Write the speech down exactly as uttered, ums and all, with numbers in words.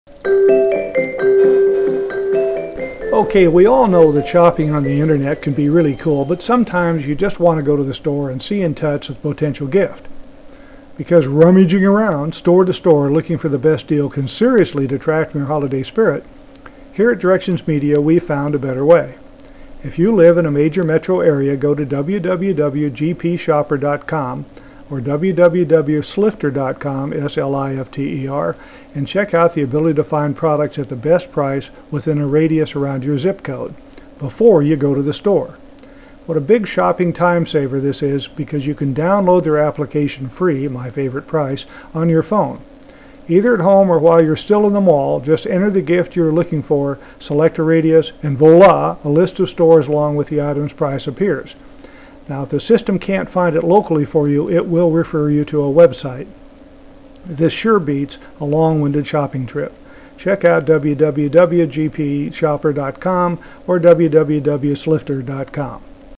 Okay, we all know that shopping on the internet can be really cool, but sometimes you just want to go to the store and see and touch a potential gift. Because rummaging around store to store looking for the best deal can seriously detract from your holiday spirit, here at Directions Media we found a better way. If you live in a major metro area, go to w w w dot g p shopper dot com or w w w dot slifter dot com, S L I F T E R, and check out the ability to find products at the best price within a radius around your zip code before you go to the store. What a big shopping time saver this is, because you can download their application free, my favorite price, on your phone. Either at home or while you're still in the mall, just enter the gift you're looking for, select a radius, and voila, a list of stores along with the item's price appears. Now, if the system can't find it locally for you, it will refer you to a website. This sure beats a long-winded shopping trip. Check out w w w dot g p shopper dot com or w w w dot slifter dot com.